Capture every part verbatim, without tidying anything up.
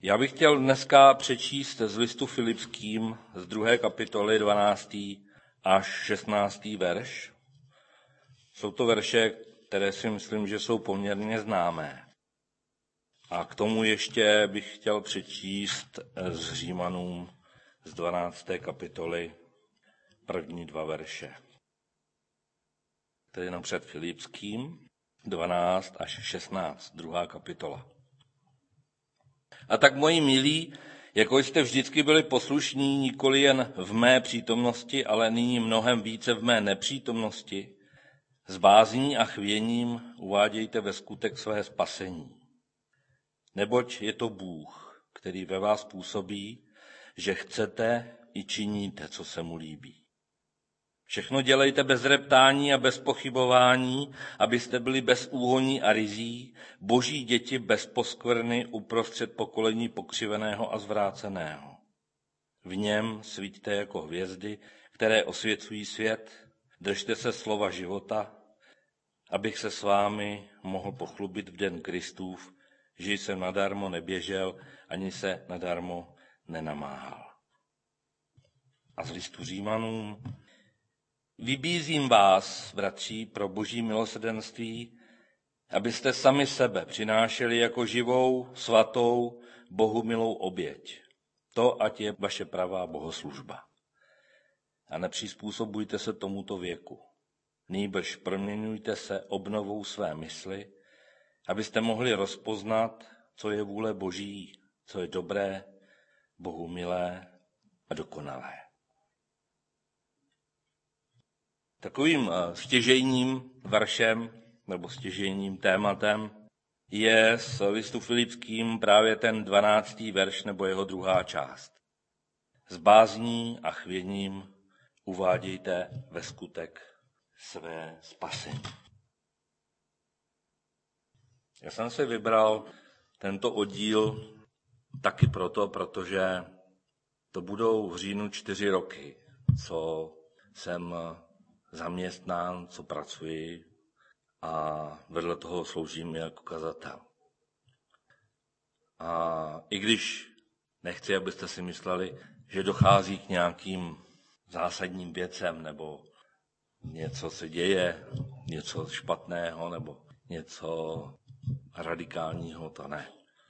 Já bych chtěl dneska přečíst z listu Filipským z druhé kapitoly dvanáctý až šestnáctý verš. Jsou to verše, které si myslím, že jsou poměrně známé. A k tomu ještě bych chtěl přečíst z Římanům z dvanácté kapitoly první dva verše. Tedy napřed Filipským dvanáct až šestnáct, druhá kapitola. A tak, moji milí, jako jste vždycky byli poslušní nikoli jen v mé přítomnosti, ale nyní mnohem více v mé nepřítomnosti, s bázní a chvěním uvádějte ve skutek své spasení. Neboť je to Bůh, který ve vás působí, že chcete i činíte, co se mu líbí. Všechno dělejte bez reptání a bez pochybování, abyste byli bez úhoní a rizí, boží děti bez poskvrny uprostřed pokolení pokřiveného a zvráceného. V něm svíťte jako hvězdy, které osvěcují svět, držte se slova života, abych se s vámi mohl pochlubit v den Kristův, že jsem nadarmo neběžel, ani se nadarmo nenamáhal. A z listu Římanům: Vybízím vás, bratři, pro boží milosrdenství, abyste sami sebe přinášeli jako živou, svatou, Bohu milou oběť. To ať je vaše pravá bohoslužba. A nepřizpůsobujte se tomuto věku. Nýbrž proměňujte se obnovou své mysli, abyste mohli rozpoznat, co je vůle Boží, co je dobré, Bohu milé a dokonalé. Takovým stěžejním veršem nebo stěžejním tématem je s listu Filipským právě ten dvanáctý verš nebo jeho druhá část. S bázní a chvěním uvádějte ve skutek své spasení. Já jsem si vybral tento oddíl taky proto, protože to budou v říjnu čtyři roky, co jsem zaměstnán, co pracuji a vedle toho sloužím jako kazatel. A i když nechci, abyste si mysleli, že dochází k nějakým zásadním věcem nebo něco se děje, něco špatného nebo něco radikálního, to ne.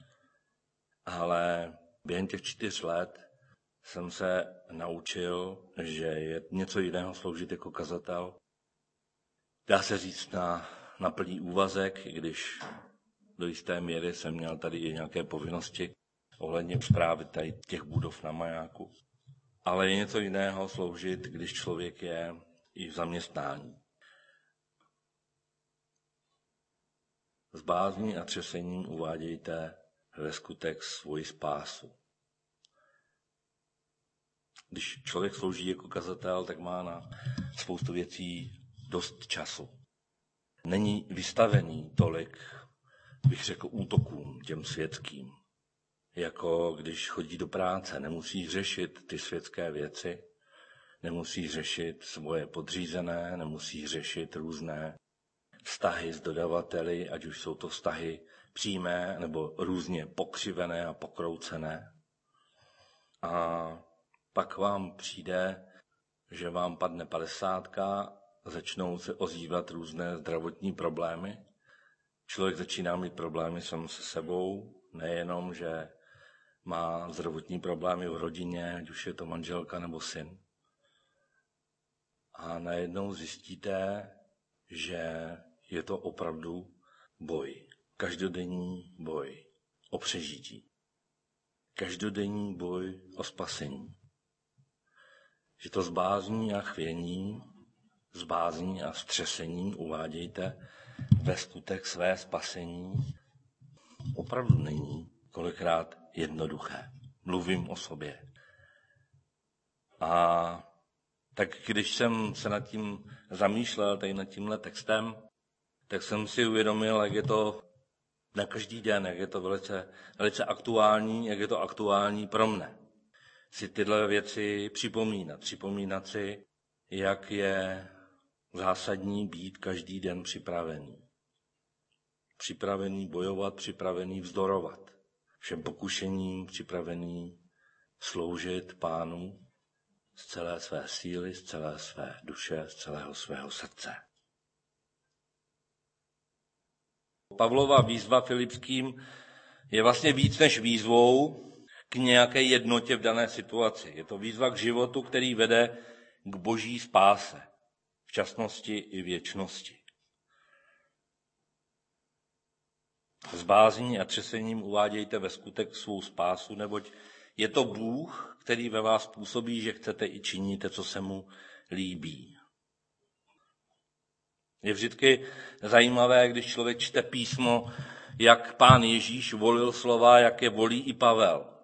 Ale během těch čtyř let jsem se naučil, že je něco jiného sloužit jako kazatel. Dá se říct na, na plný úvazek, i když do jisté míry jsem měl tady i nějaké povinnosti ohledně správy tady těch budov na majáku. Ale je něco jiného sloužit, když člověk je i v zaměstnání. S bázní a třesením uvádějte ve skutek svoji spásu. Když člověk slouží jako kazatel, tak má na spoustu věcí dost času. Není vystavený tolik, bych řekl, útokům těm světským. Jako když chodí do práce, nemusí řešit ty světské věci, nemusí řešit svoje podřízené, nemusí řešit různé vztahy s dodavateli, ať už jsou to vztahy přímé nebo různě pokřivené a pokroucené. A pak vám přijde, že vám padne padesátka, začnou se ozývat různé zdravotní problémy. Člověk začíná mít problémy sám se sebou, nejenom, že má zdravotní problémy v rodině, ať už je to manželka nebo syn. A najednou zjistíte, že je to opravdu boj. Každodenní boj o přežití. Každodenní boj o spasení. Že to s bázní a chvěním, s bázní a střesením uvádějte ve skutek své spasení, opravdu není kolikrát jednoduché. Mluvím o sobě. A tak když jsem se nad tím zamýšlel, tady nad tímhle textem, tak jsem si uvědomil, jak je to na každý den, jak je to velice, velice aktuální, jak je to aktuální pro mne. Si tyhle věci připomínat. Připomínat si, jak je zásadní být každý den připravený. Připravený bojovat, připravený vzdorovat všem pokušením připravený sloužit Pánu z celé své síly, z celé své duše, z celého svého srdce. Pavlova výzva Filipským je vlastně víc než výzvou k nějaké jednotě v dané situaci. Je to výzva k životu, který vede k boží spáse, včasnosti i věčnosti. S bázní a třesením uvádějte ve skutek svou spásu, neboť je to Bůh, který ve vás působí, že chcete i činíte, co se mu líbí. Je vždycky zajímavé, když člověk čte písmo, jak Pán Ježíš volil slova, jak je volí i Pavel.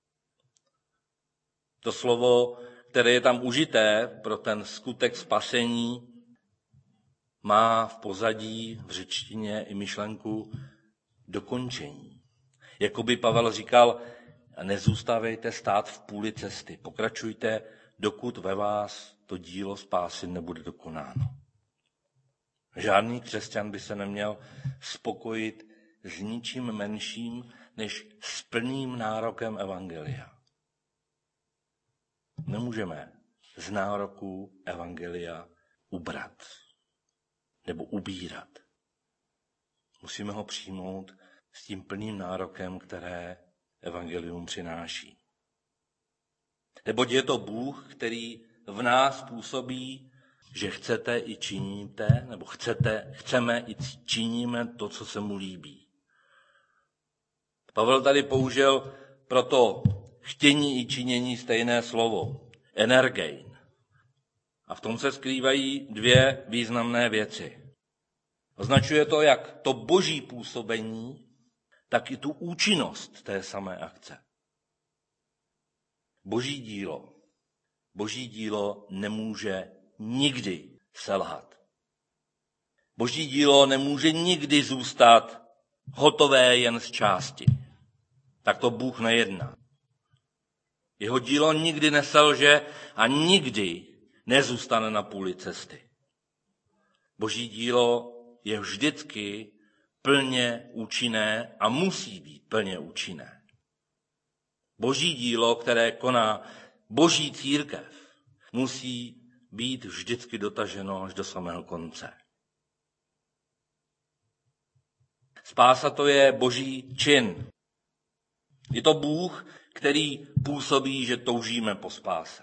To slovo, které je tam užité pro ten skutek spasení, má v pozadí v řečtině i myšlenku dokončení. Jakoby Pavel říkal, nezůstávejte stát v půli cesty, pokračujte, dokud ve vás to dílo spásy nebude dokonáno. Žádný křesťan by se neměl spokojit s ničím menším, než s plným nárokem evangelia. Nemůžeme z nároku evangelia ubrat nebo ubírat. Musíme ho přijmout s tím plným nárokem, které evangelium přináší. Neboť je to Bůh, který v nás působí, že chcete i činíte, nebo chcete, chceme i činíme to, co se mu líbí. Pavel tady použil proto chtění i činění stejné slovo, energein. A v tom se skrývají dvě významné věci. Označuje to jak to boží působení, tak i tu účinnost té samé akce. Boží dílo. Boží dílo nemůže nikdy selhat. Boží dílo nemůže nikdy zůstat hotové jen z části. Tak to Bůh nejedná. Jeho dílo nikdy neselže a nikdy nezůstane na půli cesty. Boží dílo je vždycky plně účinné a musí být plně účinné. Boží dílo, které koná boží církev, musí být vždycky dotaženo až do samého konce. Spása to je boží čin. Je to Bůh, který působí, že toužíme po spáse.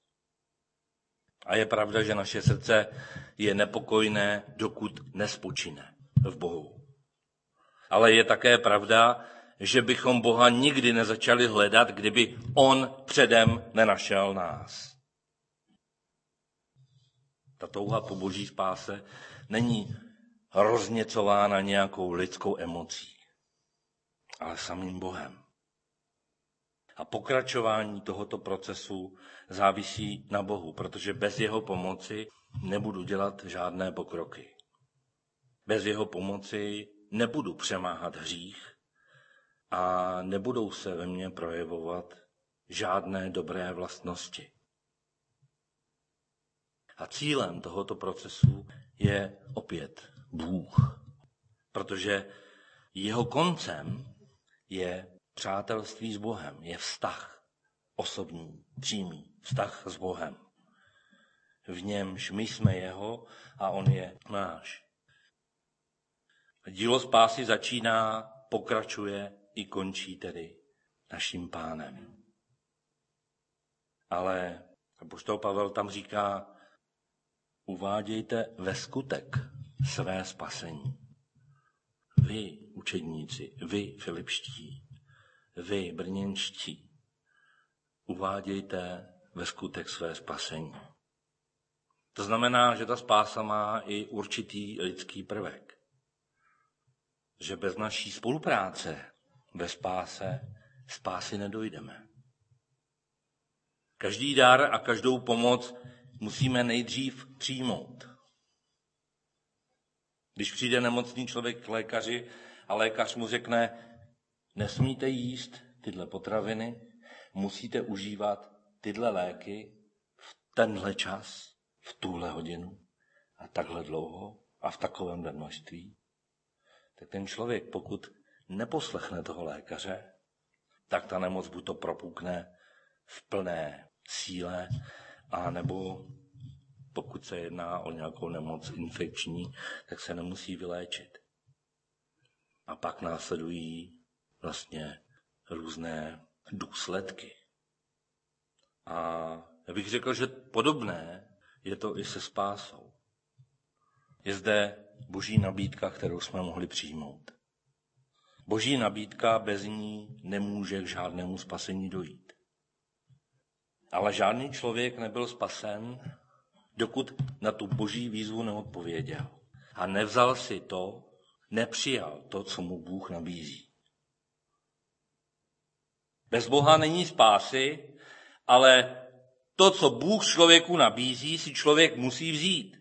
A je pravda, že naše srdce je nepokojné, dokud nespočine v Bohu. Ale je také pravda, že bychom Boha nikdy nezačali hledat, kdyby on předem nenašel nás. Ta touha po boží spáse není rozněcována nějakou lidskou emocí, ale samým Bohem. A pokračování tohoto procesu závisí na Bohu, protože bez jeho pomoci nebudu dělat žádné pokroky. Bez jeho pomoci nebudu přemáhat hřích a nebudou se ve mně projevovat žádné dobré vlastnosti. A cílem tohoto procesu je opět Bůh, protože jeho koncem je přátelství s Bohem, je vztah osobní, přímý vztah s Bohem. V němž my jsme jeho a on je náš. Dílo spásy začíná, pokračuje i končí tedy naším Pánem. Ale apoštol Pavel tam říká, uvádějte ve skutek své spasení. Vy, učedníci, vy, filipští, vy, brněnští, uvádějte ve skutek své spasení. To znamená, že ta spása má i určitý lidský prvek. Že bez naší spolupráce ve spáse spásy nedojdeme. Každý dar a každou pomoc musíme nejdřív přijmout. Když přijde nemocný člověk k lékaři a lékař mu řekne, nesmíte jíst tyhle potraviny, musíte užívat tyhle léky v tenhle čas, v tuhle hodinu a takhle dlouho a v takovém množství, tak ten člověk, pokud neposlechne toho lékaře, tak ta nemoc buď to propukne v plné síle, a nebo pokud se jedná o nějakou nemoc infekční, tak se nemusí vyléčit. A pak následují vlastně různé důsledky. A já bych řekl, že podobné je to i se spásou. Je zde boží nabídka, kterou jsme mohli přijmout. Boží nabídka, bez ní nemůže k žádnému spasení dojít. Ale žádný člověk nebyl spasen, dokud na tu boží výzvu neodpověděl. A nevzal si to, nepřijal to, co mu Bůh nabízí. Bez Boha není spásy, ale to, co Bůh člověku nabízí, si člověk musí vzít.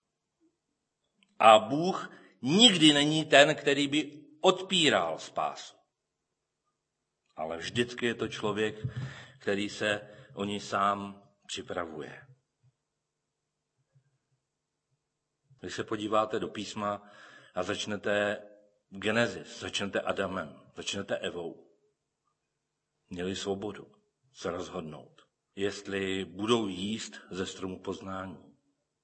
A Bůh nikdy není ten, který by odpíral spásu. Ale vždycky je to člověk, který se o ní sám připravuje. Když se podíváte do písma a začnete Genesis, začnete Adamem, začnete Evou, měli svobodu se rozhodnout, jestli budou jíst ze stromu poznání.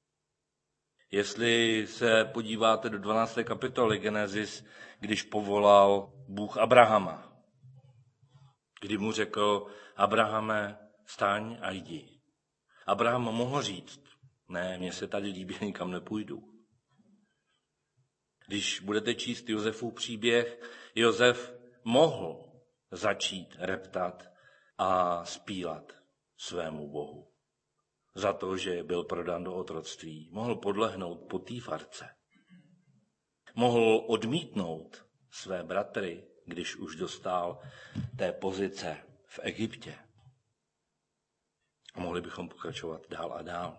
Jestli se podíváte do dvanácté kapitoly Genesis, když povolal Bůh Abrahama, kdy mu řekl: Abrahame, vstaň a jdi. Abraham mohl říct: ne, mně se tady líbí, nikam nepůjdu. Když budete číst Josefův příběh, Josef mohl začít reptat a zpívat svému Bohu za to, že byl prodán do otroctví. Mohl podlehnout Potýfarce. Mohl odmítnout své bratry, když už dostal té pozice v Egyptě. A mohli bychom pokračovat dál a dál.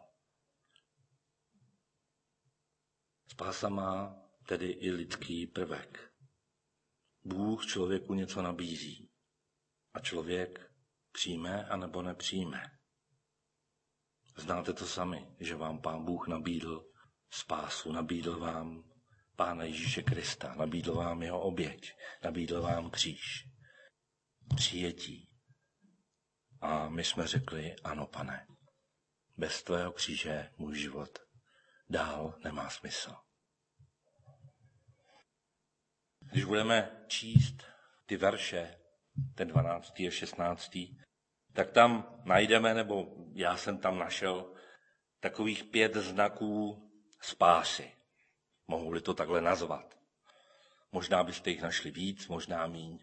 Spása má tedy i lidský prvek. Bůh člověku něco nabízí a člověk přijme anebo nepřijme. Znáte to sami, že vám Pán Bůh nabídl spásu, nabídl vám Pána Ježíše Krista, nabídl vám jeho oběť, nabídl vám kříž, přijetí. A my jsme řekli: ano, Pane, bez tvého kříže můj život dál nemá smysl. Když budeme číst ty verše, ten dvanáctý a šestnáctý, tak tam najdeme, nebo já jsem tam našel, takových pět znaků spásy. Mohu-li to takhle nazvat. Možná byste jich našli víc, možná míň.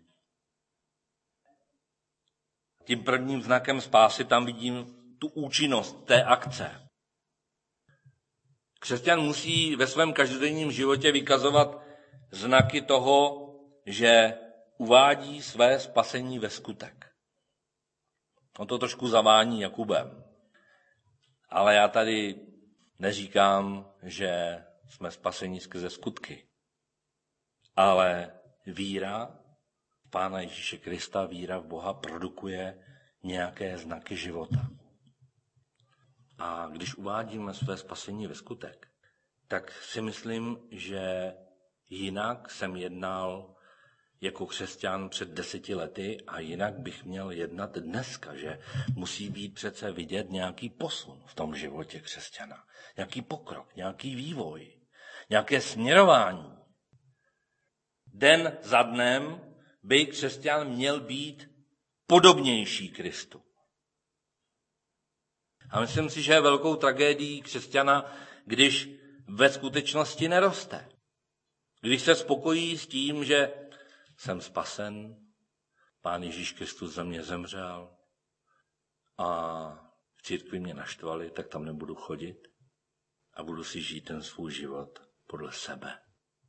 Tím prvním znakem spásy tam vidím tu účinnost té akce. Křesťan musí ve svém každodenním životě vykazovat znaky toho, že uvádí své spasení ve skutek. On to trošku zavání Jakubem. Ale já tady neříkám, že jsme spaseni skrze skutky. Ale víra v Pána Ježíše Krista, víra v Boha produkuje nějaké znaky života. A když uvádíme své spasení ve skutek, tak si myslím, že jinak jsem jednal jako křesťan před deseti lety a jinak bych měl jednat dneska, že musí být přece vidět nějaký posun v tom životě křesťana. Nějaký pokrok, nějaký vývoj, nějaké směrování. Den za dnem by křesťan měl být podobnější Kristu. A myslím si, že je velkou tragédií křesťana, když ve skutečnosti neroste. Když se spokojí s tím, že jsem spasen, Pán Ježíš Kristus za mě zemřel a v církvi mě naštvali, tak tam nebudu chodit a budu si žít ten svůj život podle sebe.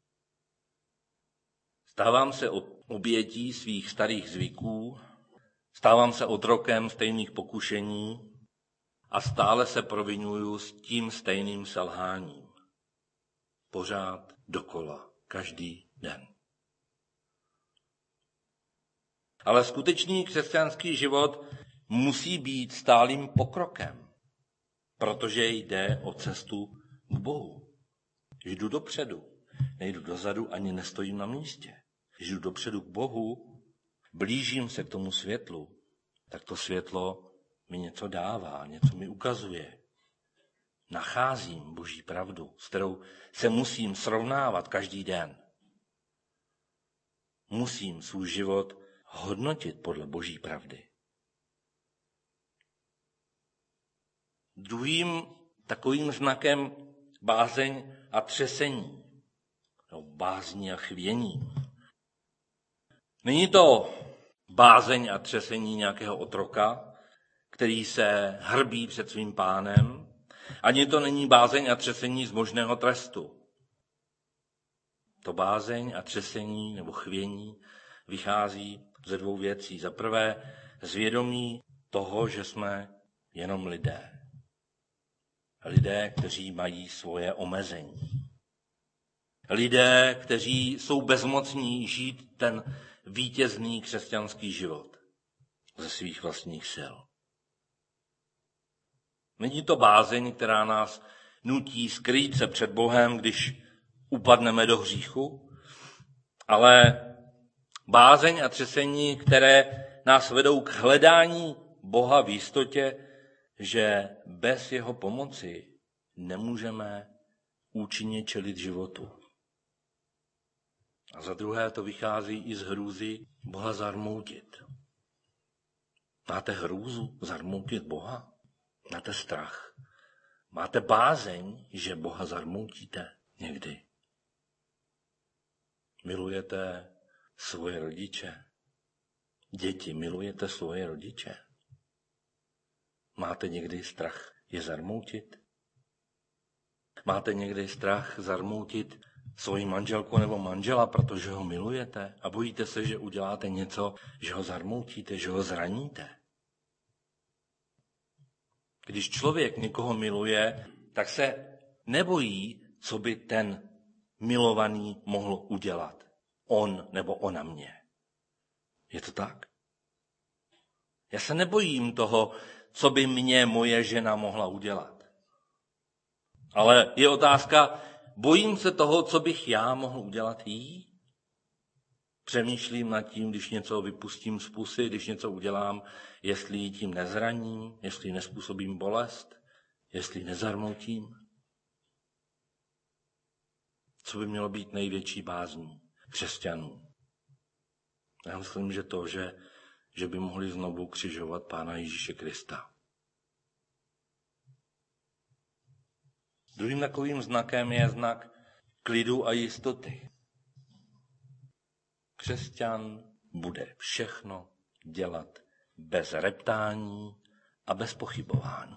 Stávám se obětí svých starých zvyků, stávám se otrokem stejných pokušení a stále se provinuju s tím stejným selháním. Pořád dokola, každý den. Ale skutečný křesťanský život musí být stálým pokrokem, protože jde o cestu k Bohu. Jdu dopředu, nejdu dozadu, ani nestojím na místě. Jdu dopředu k Bohu, blížím se k tomu světlu, tak to světlo mi něco dává, něco mi ukazuje. Nacházím Boží pravdu, s kterou se musím srovnávat každý den. Musím svůj život hodnotit podle Boží pravdy. Druhým takovým znakem bázeň a třesení, no, bázní a chvění. Není to bázeň a třesení nějakého otroka, který se hrbí před svým pánem, ani to není bázeň a třesení z možného trestu. To bázeň a třesení nebo chvění vychází ze dvou věcí. Za prvé z vědomí toho, že jsme jenom lidé. Lidé, kteří mají svoje omezení. Lidé, kteří jsou bezmocní žít ten vítězný křesťanský život ze svých vlastních sil. Není to bázeň, která nás nutí skrýt se před Bohem, když upadneme do hříchu, ale bázeň a třesení, které nás vedou k hledání Boha v jistotě, že bez jeho pomoci nemůžeme účinně čelit životu. A za druhé to vychází i z hrůzy Boha zarmoutit. Máte hrůzu zarmoutit Boha? Máte strach? Máte bázeň, že Boha zarmoutíte někdy? Milujete svoje rodiče? Děti, milujete svoje rodiče? Máte někdy strach je zarmoutit? Máte někdy strach zarmoutit svoji manželku nebo manžela, protože ho milujete a bojíte se, že uděláte něco, že ho zarmoutíte, že ho zraníte? Když člověk někoho miluje, tak se nebojí, co by ten milovaný mohl udělat. On nebo ona mě. Je to tak? Já se nebojím toho, co by mě moje žena mohla udělat. Ale je otázka, bojím se toho, co bych já mohl udělat jí? Přemýšlím nad tím, když něco vypustím z pusy, když něco udělám, jestli ji tím nezraním, jestli nespůsobím bolest, jestli nezarmoutím. Co by mělo být největší bázní křesťanů? Já myslím, že to, že, že by mohli znovu křižovat Pána Ježíše Krista. Druhým takovým znakem je znak klidu a jistoty. Křesťan bude všechno dělat bez reptání a bez pochybování.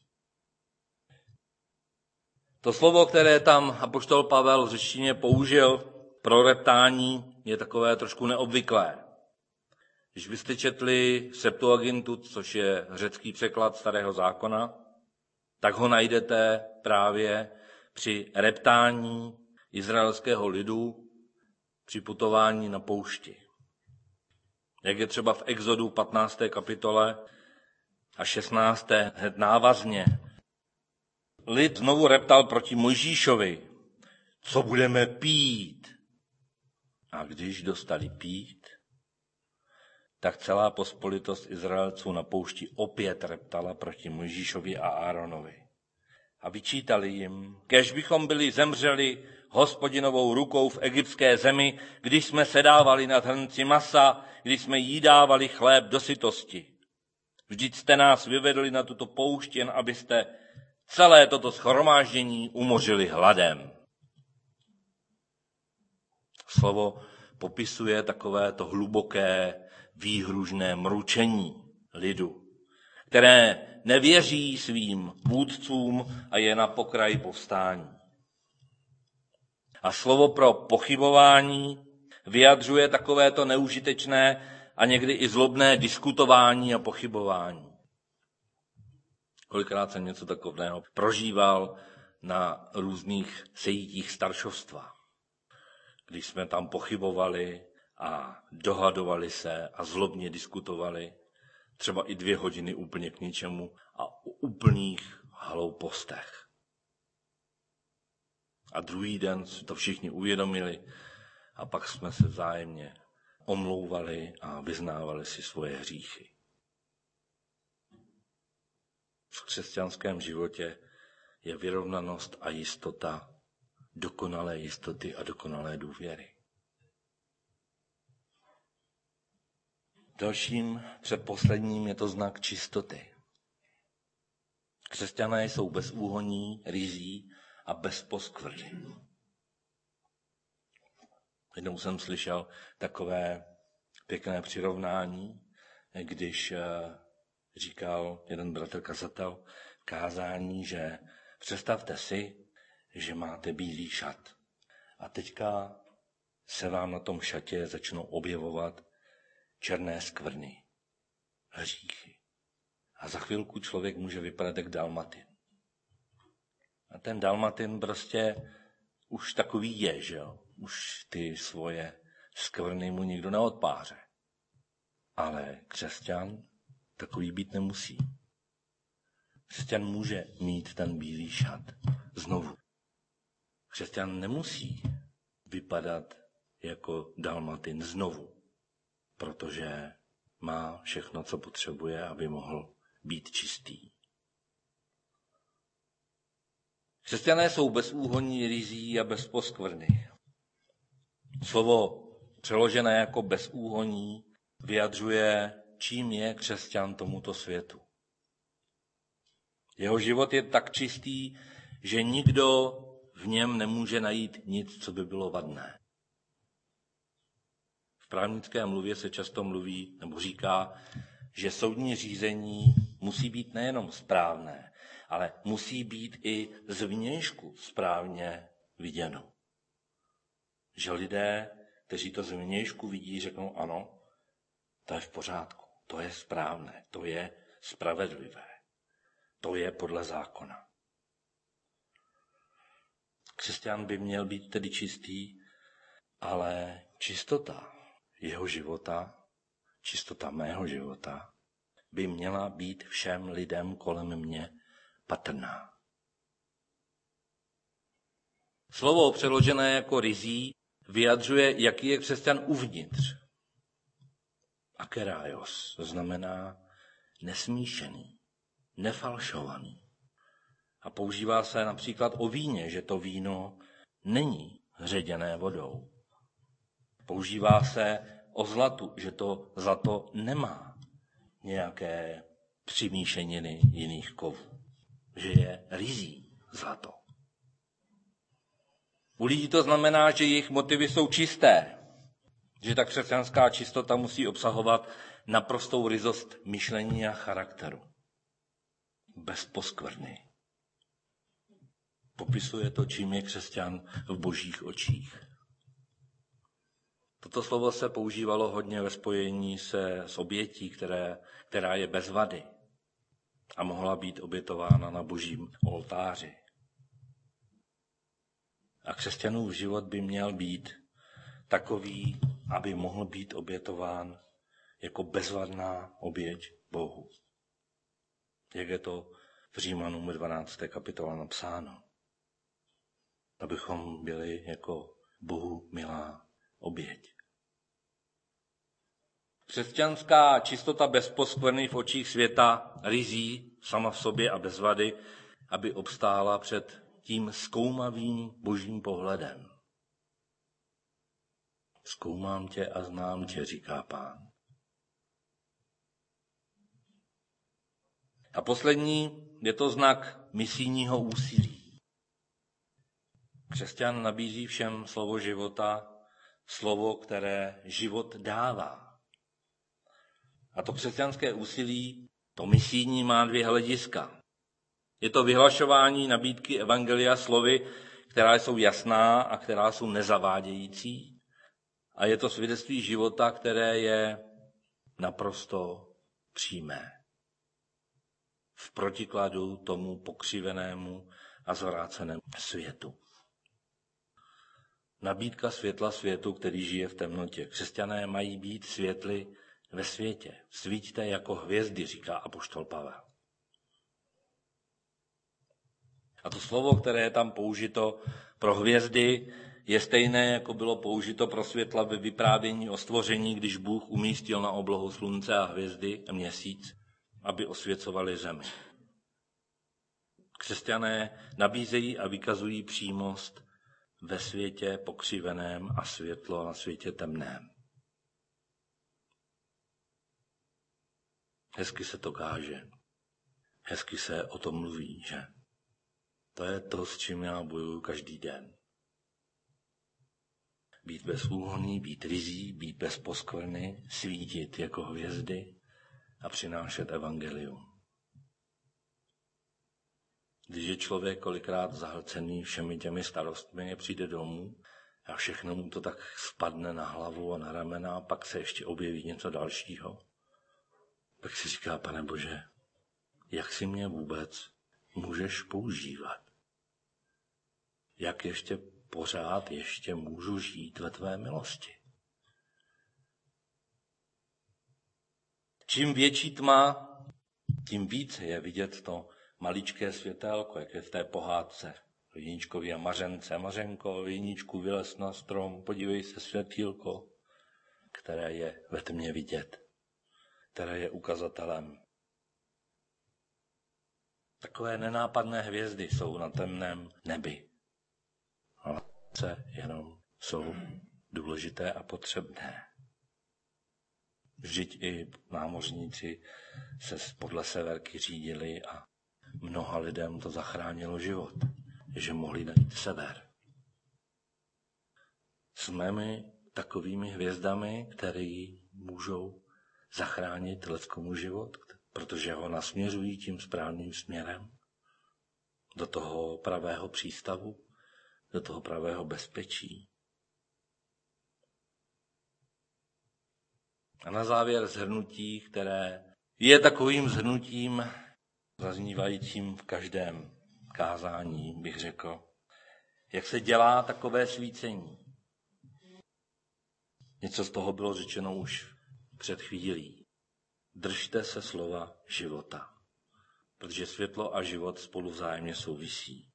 To slovo, které tam apoštol Pavel v řečtině použil pro reptání, je takové trošku neobvyklé. Když byste četli Septuagintu, což je řecký překlad Starého zákona, tak ho najdete právě při reptání izraelského lidu při putování na poušti. Jak je třeba v Exodu patnácté kapitole a šestnácté hned návazně. Lid znovu reptal proti Mojžíšovi, co budeme pít. A když dostali pít, tak celá pospolitost Izraelců na poušti opět reptala proti Mojžíšovi a Áronovi. A vyčítali jim, kéž bychom byli zemřeli Hospodinovou rukou v egyptské zemi, když jsme sedávali nad hrnci masa, když jsme jídávali chléb do sytosti. Vždyť jste nás vyvedli na tuto poušť, jen abyste celé toto shromáždění umořili hladem. Slovo popisuje takové to hluboké, výhružné mručení lidu, které nevěří svým vůdcům a je na pokraji povstání. A slovo pro pochybování vyjadřuje takovéto neužitečné a někdy i zlobné diskutování a pochybování. Kolikrát jsem něco takového prožíval na různých sejítích staršovstva, když jsme tam pochybovali a dohadovali se a zlobně diskutovali, třeba i dvě hodiny úplně k ničemu a o úplných hloupostech. A druhý den to všichni uvědomili a pak jsme se vzájemně omlouvali a vyznávali si svoje hříchy. V křesťanském životě je vyrovnanost a jistota, dokonalé jistoty a dokonalé důvěry. Dalším, předposledním, je to znak čistoty. Křesťané jsou bezúhonní, ryzí a bez poskvrny. Jednou jsem slyšel takové pěkné přirovnání, když říkal jeden bratr kazatel v kázání, že představte si, že máte bílý šat. A teďka se vám na tom šatě začnou objevovat černé skvrny, hříchy. A za chvilku člověk může vypadat jak dalmatin. A ten dalmatin prostě už takový je, že jo? Už ty svoje skvrny mu nikdo neodpáře. Ale křesťan takový být nemusí. Křesťan může mít ten bílý šat znovu. Křesťan nemusí vypadat jako dalmatin znovu, protože má všechno, co potřebuje, aby mohl být čistý. Křesťané jsou bezúhonní, ryzí a bez poskvrny. Slovo přeložené jako bezúhonní vyjadřuje, čím je křesťan tomuto světu. Jeho život je tak čistý, že nikdo v něm nemůže najít nic, co by bylo vadné. V právnické mluvě se často mluví nebo říká, že soudní řízení musí být nejenom správné, ale musí být i zvnějšku správně viděno. Že lidé, kteří to zvnějšku vidí, řeknou ano, to je v pořádku, to je správné, to je spravedlivé, to je podle zákona. Křesťan by měl být tedy čistý, ale čistota jeho života, čistota mého života, by měla být všem lidem kolem mě patrná. Slovo přeložené jako ryzí vyjadřuje, jaký je křesťan uvnitř. Akeraios, to znamená nesmíšený, nefalšovaný. A používá se například o víně, že to víno není ředěné vodou. Používá se o zlatu, že to zlato nemá nějaké přimíšeniny jiných kovů, že je ryzí zlato. U lidí to znamená, že jejich motivy jsou čisté, že ta křesťanská čistota musí obsahovat naprostou ryzost myšlení a charakteru. Bez poskvrny. Popisuje to, čím je křesťan v božích očích. Toto slovo se používalo hodně ve spojení se s obětí, které, která je bez vady a mohla být obětována na božím oltáři. A křesťanův život by měl být takový, aby mohl být obětován jako bezvadná oběť Bohu. Jak je to v Římanům dvanácté kapitole napsáno. Abychom byli jako Bohu milá oběť. Křesťanská čistota bez poskvrny v očích světa ryzí sama v sobě a bez vady, aby obstála před tím zkoumavým božím pohledem. Zkoumám tě a znám tě, říká Pán. A poslední je to znak misijního úsilí. Křesťan nabízí všem slovo života, slovo, které život dává. A to křesťanské úsilí, to misijní má dvě hlediska. Je to vyhlašování nabídky evangelia slovy, která jsou jasná a která jsou nezavádějící. A je to svědectví života, které je naprosto přímé. V protikladu tomu pokřivenému a zvrácenému světu. Nabídka světla světu, který žije v temnotě. Křesťané mají být světly ve světě. Svíťte jako hvězdy, říká apoštol Pavel. A to slovo, které je tam použito pro hvězdy, je stejné, jako bylo použito pro světla ve vyprávění o stvoření, když Bůh umístil na oblohu slunce a hvězdy a měsíc, aby osvěcovali zemi. Křesťané nabízejí a vykazují přímost ve světě pokřiveném a světlo na světě temném. Hezky se to káže. Hezky se o tom mluví, že? To je to, s čím já bojuju každý den. Být bezúhonný, být ryzí, být bez poskvrny, svítit jako hvězdy a přinášet evangelium. Když je člověk kolikrát zahlcený všemi těmi starostmi, přijde domů a všechno mu to tak spadne na hlavu a na ramena a pak se ještě objeví něco dalšího. Pak si říká, Pane Bože, jak si mě vůbec můžeš používat? Jak ještě pořád ještě můžu žít ve tvé milosti? Čím větší tma, tím více je vidět to maličké světélko, jak je v té pohádce. Viníčkovi a Mařence. Mařenko, viníčku, vylez na strom, podívej se světýlko, které je ve tmě vidět, které je ukazatelem. Takové nenápadné hvězdy jsou na temném nebi. Ale se jenom jsou důležité a potřebné. Vždyť i námořníci se podle severky řídili a mnoha lidem to zachránilo život, že mohli najít sever. Jsme my takovými hvězdami, které můžou zachránit lidskomu život, protože ho nasměřují tím správným směrem do toho pravého přístavu, do toho pravého bezpečí. A na závěr shrnutí, které je takovým shrnutím zaznívajícím v každém kázání, bych řekl, jak se dělá takové svícení. Něco z toho bylo řečeno už před chvílí. Držte se slova života, protože světlo a život spolu vzájemně souvisí.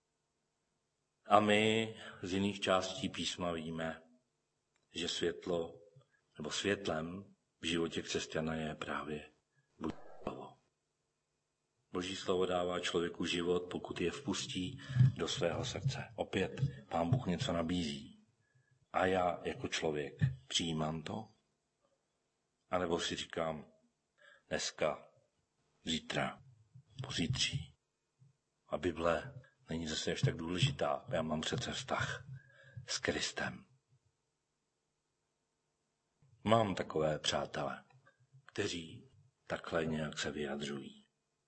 A my z jiných částí písma víme, že světlo, nebo světlem v životě křesťana je právě Boží slovo. Boží slovo dává člověku život, pokud je vpustí do svého srdce. Opět Pán Bůh něco nabízí. A já jako člověk přijímám to? A nebo si říkám, dneska, zítra, pozítří. A Bible není zase až tak důležitá. Já mám přece vztah s Kristem. Mám takové přátele, kteří takhle nějak se vyjadřují.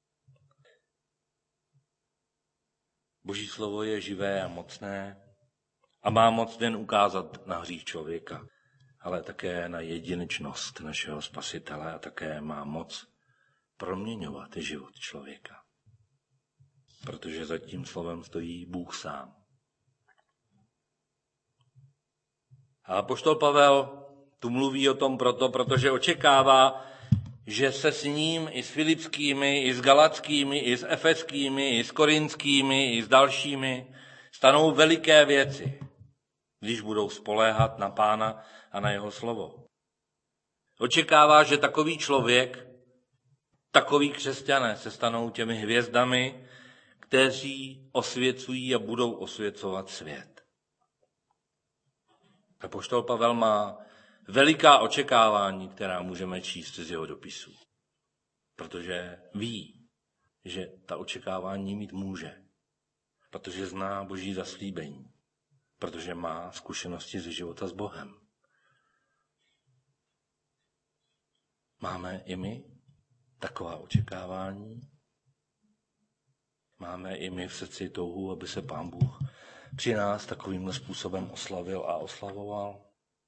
Boží slovo je živé a mocné a má moc jen ukázat na hřích člověka, ale také na jedinečnost našeho Spasitele a také má moc proměňovat život člověka. Protože za tím slovem stojí Bůh sám. A apoštol Pavel tu mluví o tom proto, protože očekává, že se s ním i s filipskými, i s galackými, i s efeskými, i s korinskými, i s dalšími stanou veliké věci, když budou spoléhat na Pána a na jeho slovo. Očekává, že takový člověk, takový křesťané se stanou těmi hvězdami, kteří osvěcují a budou osvěcovat svět. Apoštol Pavel má veliká očekávání, která můžeme číst z jeho dopisů. Protože ví, že ta očekávání mít může. Protože zná Boží zaslíbení. Protože má zkušenosti ze života s Bohem. Máme i my taková očekávání? Máme i my v srdci touhu, aby se Pán Bůh při nás takovýmhle způsobem oslavil a oslavoval?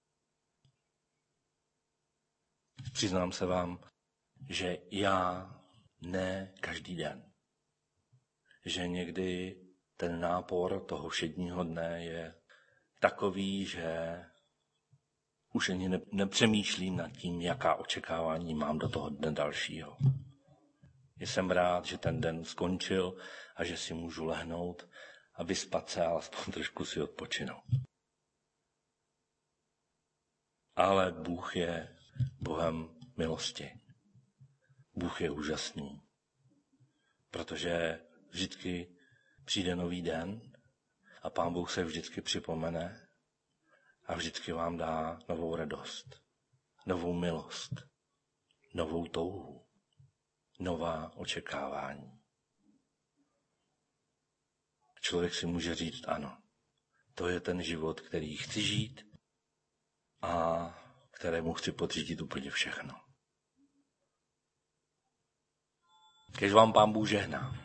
Přiznám se vám, že já ne každý den. Že někdy ten nápor toho všedního dne je takový, že už ani nepřemýšlím nad tím, jaká očekávání mám do toho dne dalšího. Jsem rád, že ten den skončil a že si můžu lehnout a vyspat se a alespoň trošku si odpočinout. ale Bůh je Bohem milosti. Bůh je úžasný, protože vždycky přijde nový den a Pán Bůh se vždycky připomene a vždycky vám dá novou radost, novou milost, novou touhu, nová očekávání. Člověk si může říct ano, to je ten život, který chci žít a kterému chci podřídit úplně všechno. Kež vám Pán Bůh žehná.